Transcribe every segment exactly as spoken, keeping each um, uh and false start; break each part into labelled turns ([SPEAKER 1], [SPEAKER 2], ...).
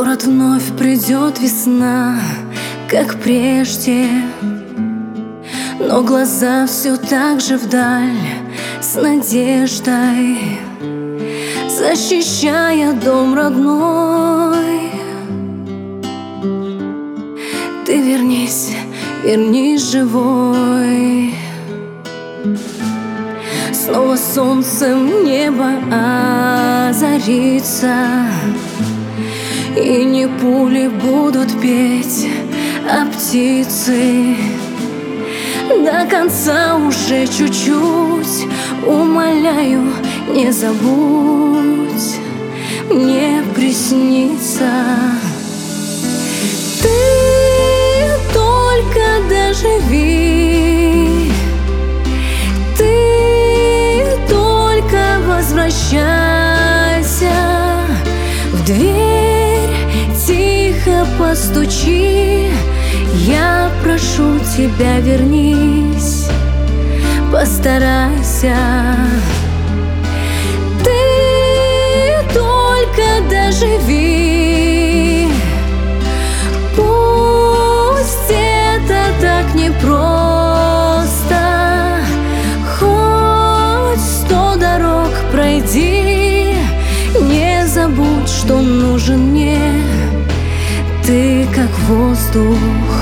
[SPEAKER 1] город вновь придет весна, как прежде, но глаза все так же вдаль, с надеждой, защищая дом родной. Ты вернись, вернись живой. Снова солнцем небо озарится, и не пули будут петь, а птицы. До конца уже чуть-чуть, умоляю, не забудь мне присниться. Ты только доживи, ты только возвращайся, в дверь тихо постучи. Я прошу тебя, вернись, постарайся. Ты только доживи, пусть это так непросто, хоть сто дорог пройди, не забудь, что нужен мне ты, как воздух.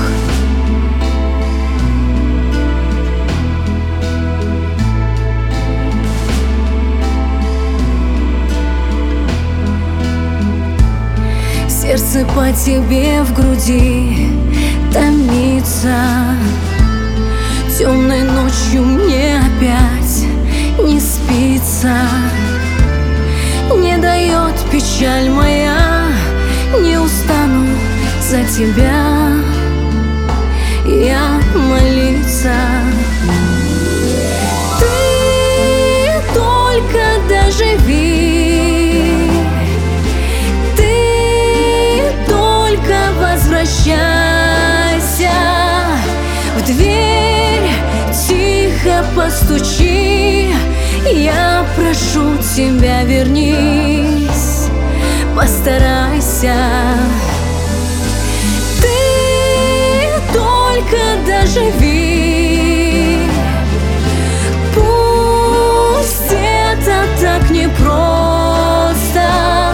[SPEAKER 1] Сердце по тебе в груди томится, темной ночью мне опять не спится. Не дает печаль моя, не устану за тебя я молиться. Ты только доживи, ты только возвращайся, в дверь тихо постучи. Я прошу тебя, вернись, постарайся. Ты только доживи, пусть это так непросто,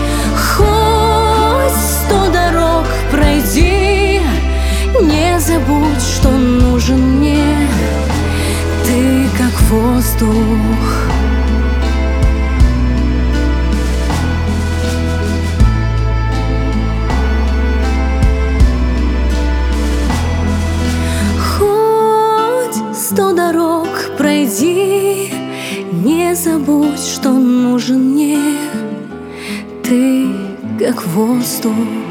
[SPEAKER 1] хоть сто дорог пройди, не забудь, что нужен мне ты, как воздух. Сто дорог пройди, не забудь, что нужен мне ты, как воздух.